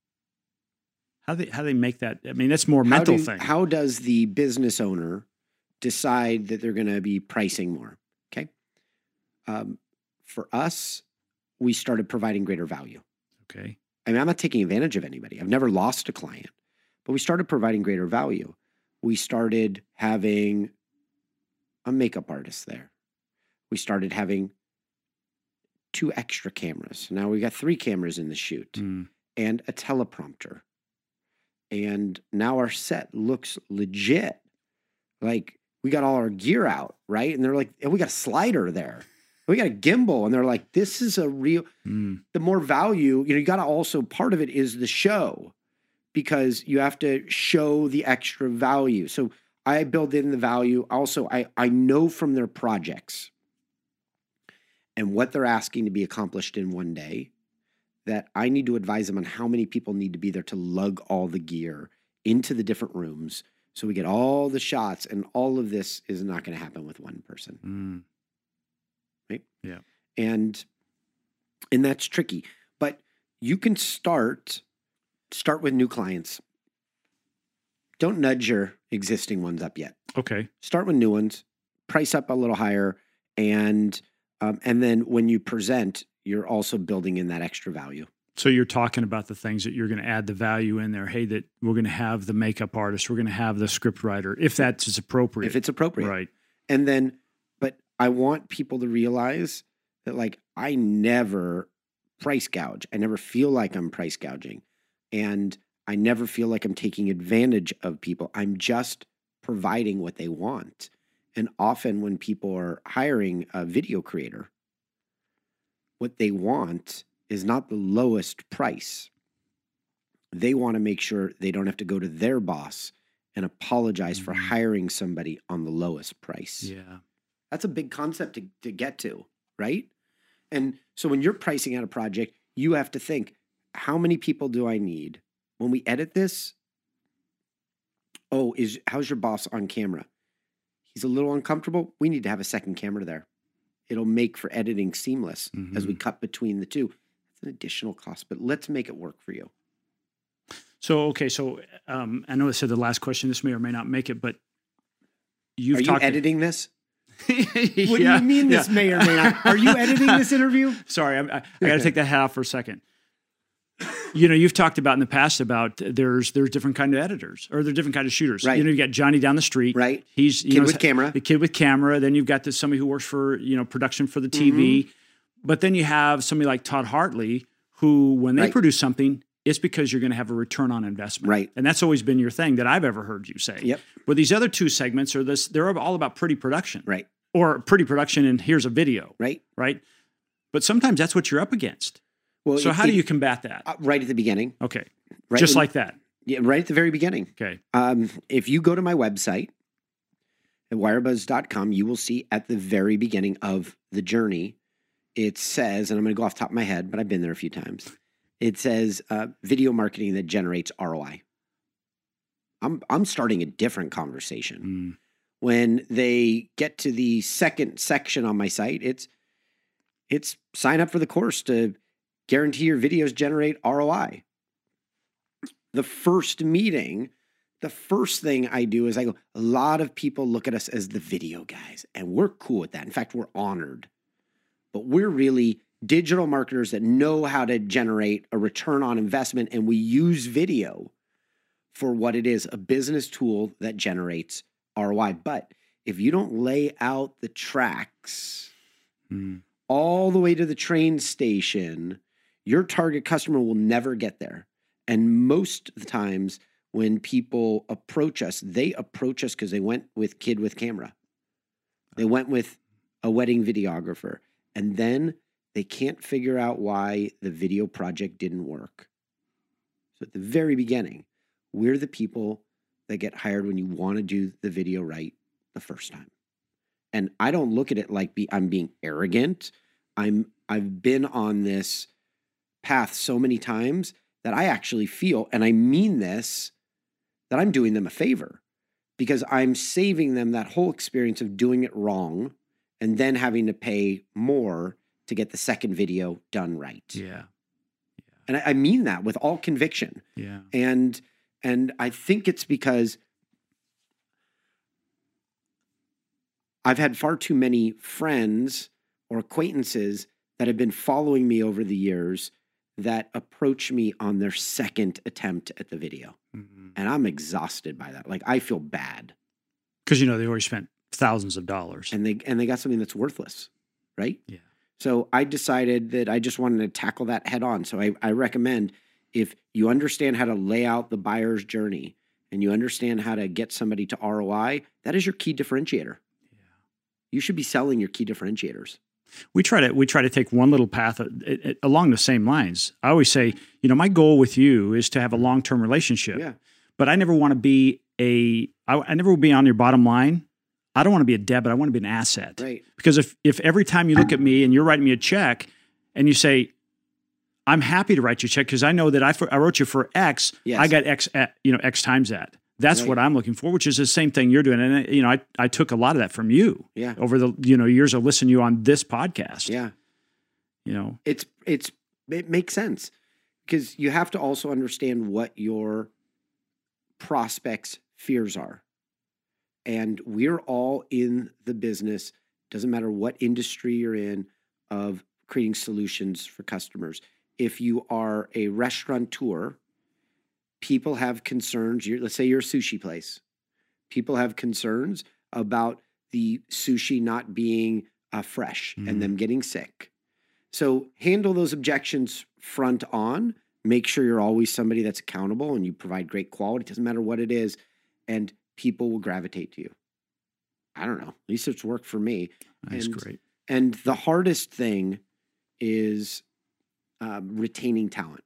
How do they how do they make that? I mean, that's more a How mental do- thing. How does the business owner decide that they're going to be pricing more? Okay. Um, for us, we started providing greater value. Okay. I mean, I'm not taking advantage of anybody. I've never lost a client, but we started providing greater value. We started having a makeup artist there. We started having two extra cameras. Now we got three cameras in the shoot Mm. and a teleprompter. And now our set looks legit. Like, we got all our gear out, right? And they're like, and we got a slider there. We got a gimbal. And they're like, this is a real, Mm. the more value, you know, you got to also, part of it is the show, because you have to show the extra value. So I build in the value. Also, I, I know from their projects and what they're asking to be accomplished in one day, that I need to advise them on how many people need to be there to lug all the gear into the different rooms. So we get all the shots, and all of this is not going to happen with one person. Mm. Right? Yeah. And, and that's tricky, but you can start, start with new clients. Don't nudge your existing ones up yet. Okay. Start with new ones, price up a little higher. And, um, and then when you present, you're also building in that extra value. So you're talking about the things that you're going to add the value in there. Hey, that we're going to have the makeup artist, we're going to have the script writer, if that's appropriate. If it's appropriate. Right. And then, but I want people to realize that, like, I never price gouge. I never feel like I'm price gouging. And I never feel like I'm taking advantage of people. I'm just providing what they want. And often when people are hiring a video creator, what they want is not the lowest price. They want to make sure they don't have to go to their boss and apologize Mhm. for hiring somebody on the lowest price. Yeah. That's a big concept to, to get to, right? And so when you're pricing out a project, you have to think, how many people do I need? When we edit this, oh, is how's your boss on camera? He's a little uncomfortable. We need to have a second camera there. It'll make for editing seamless Mm-hmm. as we cut between the two. It's an additional cost, but let's make it work for you. So, okay. So um, I know I said the last question, this may or may not make it, but you've Are you talked editing this? What What do you mean this may or may not? Are you editing this interview? Sorry, I, I, I got to take that hat off for a second. You know, you've talked about in the past about there's there's different kind of editors, or there's different kind of shooters. Right. You know, you got Johnny down the street. Right. He's you Kid know, with camera. The kid with camera. Then you've got this, somebody who works for, you know, production for the T V. Mm-hmm. But then you have somebody like Todd Hartley, who when they Right. produce something, it's because you're going to have a return on investment. Right. And that's always been your thing that I've ever heard you say. Yep. But these other two segments are this, they're all about pretty production. Right. Or pretty production and here's a video. Right. Right. But sometimes that's what you're up against. Well, So it- how do it- you combat that? uh, right at the beginning? Okay. Right Just when- like that. Yeah, right at the very beginning. Okay. Um, if you go to my website at wirebuzz dot com, you will see at the very beginning of the journey, it says, and I'm going to go off the top of my head, but I've been there a few times. It says uh, video marketing that generates R O I. I'm I'm starting a different conversation. Mm. When they get to the second section on my site, it's it's sign up for the course to guarantee your videos generate R O I. The first meeting, the first thing I do is I go, a lot of people look at us as the video guys, and we're cool with that. In fact, we're honored. But we're really digital marketers that know how to generate a return on investment, and we use video for what it is, a business tool that generates R O I. But if you don't lay out the tracks Mm. all the way to the train station, your target customer will never get there. And most of the times when people approach us, they approach us because they went with kid with camera. They went with a wedding videographer. And then they can't figure out why the video project didn't work. So at the very beginning, we're the people that get hired when you want to do the video right the first time. And I don't look at it like be, I'm being arrogant. I'm, I've been on this path so many times that I actually feel, and I mean this, that I'm doing them a favor because I'm saving them that whole experience of doing it wrong and then having to pay more to get the second video done right. Yeah. Yeah. And I, I mean that with all conviction. Yeah. And and I think it's because I've had far too many friends or acquaintances that have been following me over the years that approach me on their second attempt at the video. Mm-hmm. And I'm exhausted by that. Like, I feel bad. Because, you know, they already spent thousands of dollars. And they and they got something that's worthless, right? Yeah. So I decided that I just wanted to tackle that head on. So I, I recommend if you understand how to lay out the buyer's journey and you understand how to get somebody to R O I, that is your key differentiator. Yeah. You should be selling your key differentiators. We try to we try to take one little path uh, it, it, along the same lines. I always say, you know, my goal with you is to have a long-term relationship. Yeah. But I never want to be a I, I never will be on your bottom line. I don't want to be a debit. I want to be an asset. Right. Because if if every time you look at me and you're writing me a check and you say, I'm happy to write you a check because I know that I, for, I wrote you for X, Yes. I got X, at, you know, X times that. That's Right. what I'm looking for, which is the same thing you're doing. And, you know, I, I took a lot of that from you Yeah. over the, you know, years of listening to you on this podcast. Yeah. You know, It's it's it makes sense because you have to also understand what your prospects' fears are. And we're all in the business, doesn't matter what industry you're in, of creating solutions for customers. If you are a restaurateur, people have concerns. You're, let's say you're a sushi place. People have concerns about the sushi not being uh, fresh Mhm. and them getting sick. So handle those objections front on. Make sure you're always somebody that's accountable and you provide great quality. It doesn't matter what it is. And people will gravitate to you. I don't know. At least it's worked for me. that's And- great. And the hardest thing is um, retaining talent.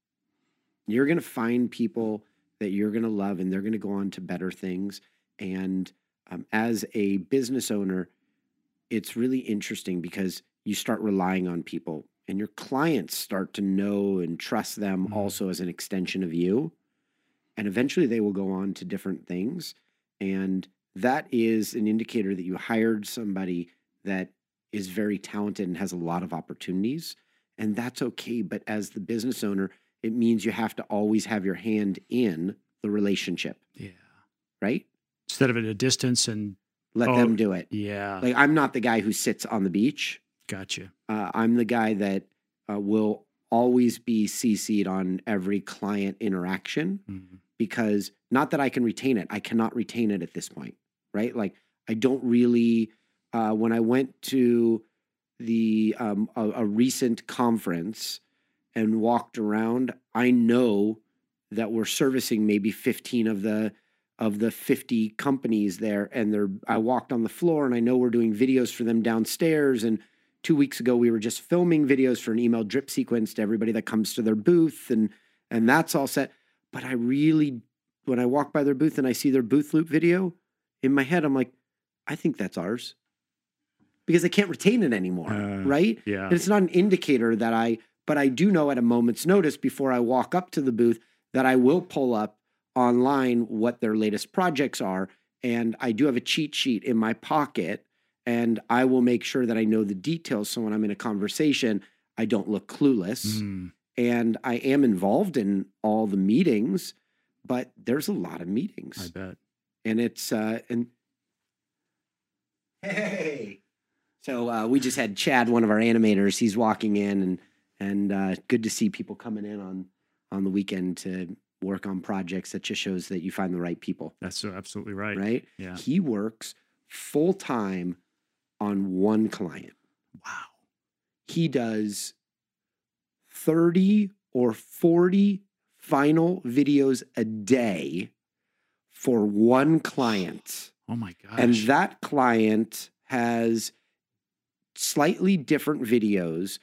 You're going to find people that you're going to love and they're going to go on to better things. And um, as a business owner, it's really interesting because you start relying on people and your clients start to know and trust them Mhm. also as an extension of you. And eventually they will go on to different things. And that is an indicator that you hired somebody that is very talented and has a lot of opportunities. And that's okay. But as the business owner, it means you have to always have your hand in the relationship, Yeah. right? Instead of at a distance and, Let Oh, them do it. yeah, Like, I'm not the guy who sits on the beach. gotcha. Uh, I'm the guy that uh, will always be C C'd on every client interaction. Mhm. Because not that I can retain it, I cannot retain it at this point, right? Like I don't really. Uh, when I went to the um, a, a recent conference and walked around, I know that we're servicing maybe fifteen of the of the fifty companies there, and they're. I walked on the floor, and I know we're doing videos for them downstairs. And two weeks ago, we were just filming videos for an email drip sequence to everybody that comes to their booth, and and that's all set. But I really, when I walk by their booth and I see their booth loop video, in my head, I'm like, I think that's ours. Because I can't retain it anymore, Uh, right? Yeah. And it's not an indicator that I, but I do know at a moment's notice before I walk up to the booth that I will pull up online what their latest projects are. And I do have a cheat sheet in my pocket, and I will make sure that I know the details. So when I'm in a conversation, I don't look clueless. Mm. And I am involved in all the meetings, but there's a lot of meetings. I bet. And it's, uh, and hey, so uh, we just had Chad, one of our animators. He's walking in, and, and uh, good to see people coming in on, on the weekend to work on projects. That just shows that you find the right people. That's so absolutely right. Right? Yeah. He works full time on one client. Wow. He does thirty or forty final videos a day for one client. Oh my gosh. And that client has slightly different videos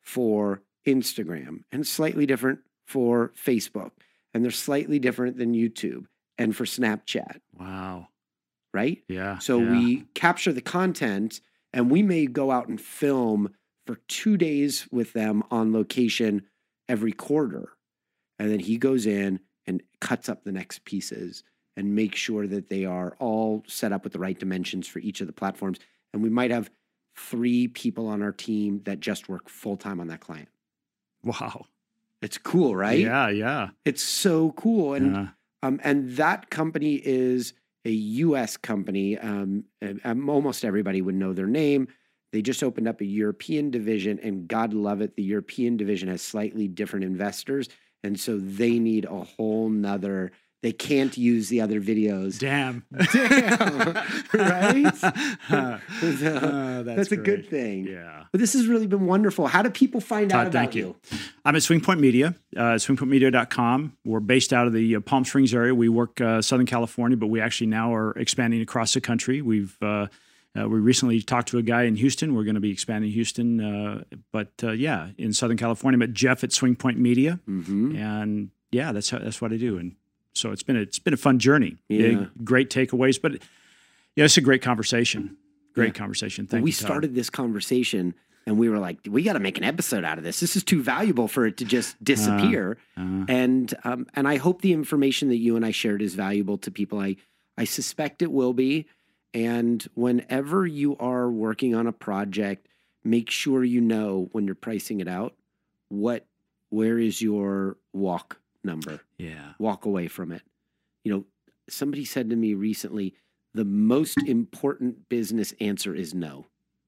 for Instagram and slightly different for Facebook. And they're slightly different than YouTube and for Snapchat. Wow. Right? Yeah. So yeah. we capture the content, and we may go out and film for two days with them on location every quarter. And then he goes in and cuts up the next pieces and makes sure that they are all set up with the right dimensions for each of the platforms. And we might have three people on our team that just work full-time on that client. Wow. It's cool, right? Yeah, yeah. It's so cool. And Yeah. um, and that company is a U S company. Um, um, almost everybody would know their name. They just opened up a European division, and God love it, the European division has slightly different investors. And so they need a whole nother, they can't use the other videos. Damn. Damn. Right? Uh, So, uh, that's that's a great. good thing. Yeah. But this has really been wonderful. How do people find out Todd, about thank you? you. I'm at Swing Point Media, uh, swing point media dot com. We're based out of the uh, Palm Springs area. We work uh, Southern California, but we actually now are expanding across the country. We've uh, uh, we recently talked to a guy in Houston. We're going to be expanding Houston, uh, but uh, yeah, in Southern California. Met Jeff at Swing Point Media, Mm-hmm. and yeah, that's how, that's what I do. And so it's been a, it's been a fun journey. Yeah. Big, great takeaways, but yeah, it's a great conversation. Great Yeah. conversation. Well, Thank we you, Todd. started this conversation, and we were like, we got to make an episode out of this. This is too valuable for it to just disappear. Uh, and um, and I hope the information that you and I shared is valuable to people. I I suspect it will be. And whenever you are working on a project, make sure you know when you're pricing it out, what where is your walk number? yeah. Walk away from it. You know, somebody said to me recently, the most important business answer is no.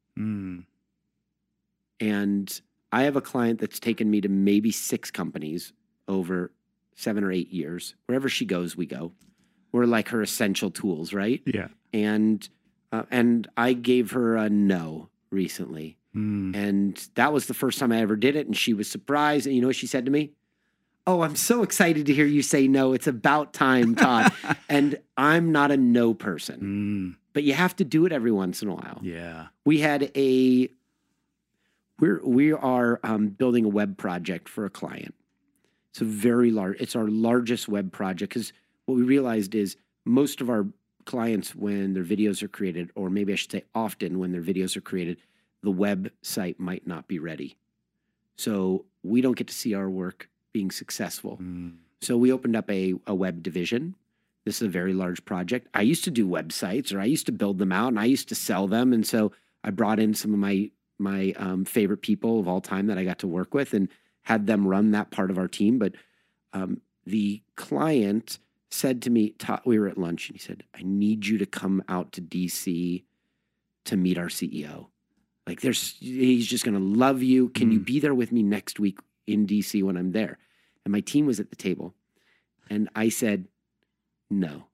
Mm. And I have a client that's taken me to maybe six companies over seven or eight years. Wherever she goes, we go. We're like her essential tools, right? Yeah. And uh, and I gave her a no recently. Mm. And that was the first time I ever did it. And she was surprised. And you know what she said to me? Oh, I'm so excited to hear you say no. It's about time, Todd. And I'm not a no person, Mm. but you have to do it every once in a while. Yeah. We had a, we're, we are um, building a web project for a client. It's a very large, it's our largest web project, because what we realized is most of our clients, when their videos are created, or maybe I should say often when their videos are created, the website might not be ready. So we don't get to see our work being successful. Mm. So we opened up a, a web division. This is a very large project. I used to do websites, or I used to build them out, and I used to sell them. And so I brought in some of my my um, favorite people of all time that I got to work with, and had them run that part of our team. But um, the client said to me, Todd, we were at lunch, and he said, I need you to come out to D C to meet our C E O. Like, there's, he's just going to love you. Can you Mm. be there with me next week in D C when I'm there? And my team was at the table. And I said, no.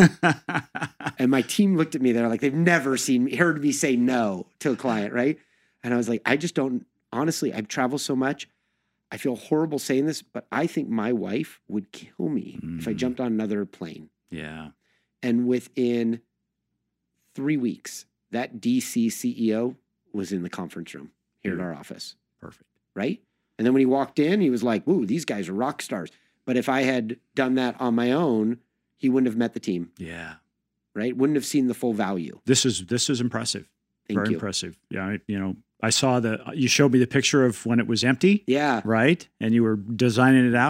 And my team looked at me. They're like, they've never seen me, heard me say no to a client, right? And I was like, I just don't, honestly, I've traveled so much. I feel horrible saying this, but I think my wife would kill me if I Mm. jumped on another plane. Yeah. And within three weeks, that D C C E O was in the conference room here at Yeah. our office, Perfect. right? And then when he walked in, he was like, ooh, these guys are rock stars. But if I had done that on my own, he wouldn't have met the team, Yeah. right? Wouldn't have seen the full value. This is this is impressive. Thank Very you. impressive. Yeah. I, you know, I saw the you showed me the picture of when it was empty, Yeah. right? And you were designing it out,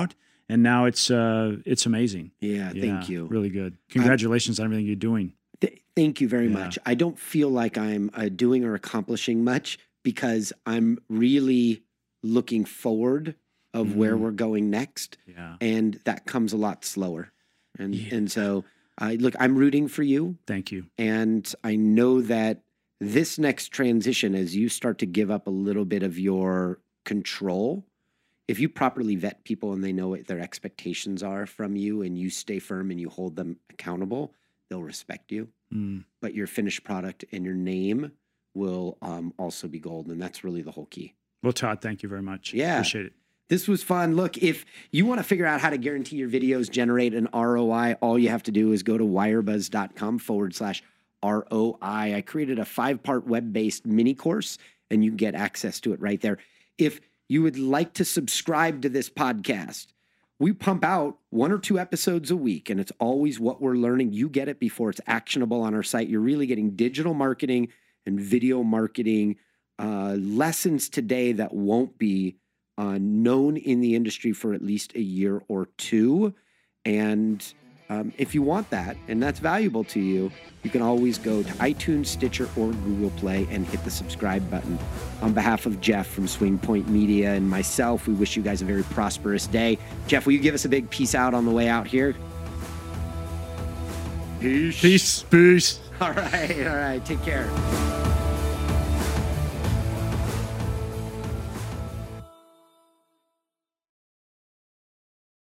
and now it's uh, it's amazing. Yeah, Yeah, thank you. Really good. Congratulations on everything you're doing. Th- thank you very Yeah. much. I don't feel like I'm uh, doing or accomplishing much because I'm really looking forward of where Mhm. we're going next, Yeah. and that comes a lot slower. And Yeah. and so, I look, I'm rooting for you, Thank you. and I know that this next transition, as you start to give up a little bit of your control, if you properly vet people and they know what their expectations are from you, and you stay firm and you hold them accountable, they'll respect you. Mm. But your finished product and your name will um, also be gold. And that's really the whole key. Well, Todd, thank you very much. Yeah. Appreciate it. This was fun. Look, if you want to figure out how to guarantee your videos generate an R O I, all you have to do is go to wirebuzz.com forward slash R O I. I created a five-part web-based mini course, and you can get access to it right there. If you would like to subscribe to this podcast, we pump out one or two episodes a week, and it's always what we're learning. You get it before it's actionable on our site. You're really getting digital marketing and video marketing uh, lessons today that won't be uh, known in the industry for at least a year or two. And um, if you want that, and that's valuable to you, you can always go to iTunes, Stitcher, or Google Play and hit the subscribe button. On behalf of Jeff from Swing Point Media and myself, we wish you guys a very prosperous day. Jeff, will you give us a big peace out on the way out here? Peace. Peace. Peace. All right. All right. Take care.